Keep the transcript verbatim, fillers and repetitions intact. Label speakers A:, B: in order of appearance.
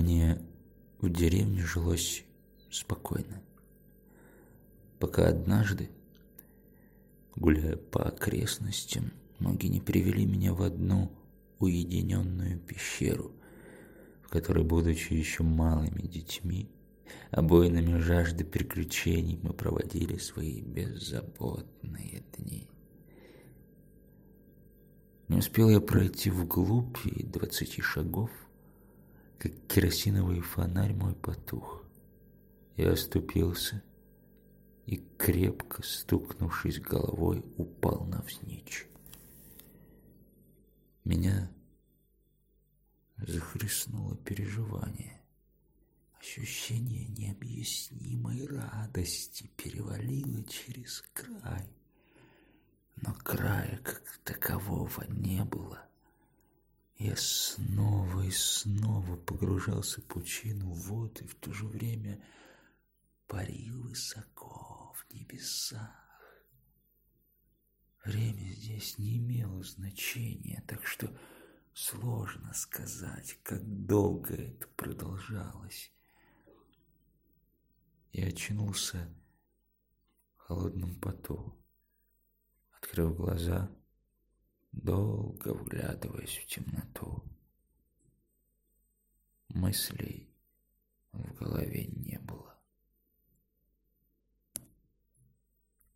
A: Мне в деревне жилось спокойно, пока однажды, гуляя по окрестностям, ноги не привели меня в одну уединенную пещеру, в которой, будучи еще малыми детьми, обойными жажды приключений, мы проводили свои беззаботные дни. Не успел я пройти вглубь и двадцати шагов, как керосиновый фонарь мой потух. Я оступился и, крепко стукнувшись головой, упал навзничь. Меня захлестнуло переживание. Ощущение необъяснимой радости перевалило через край. Но края как такового не было. Я снова и снова погружался в пучину вод и в то же время парил высоко в небесах. Время здесь не имело значения, так что сложно сказать, как долго это продолжалось. Я очнулся в холодном поту, открыв глаза, долго вглядываясь в темноту. Мыслей в голове не было.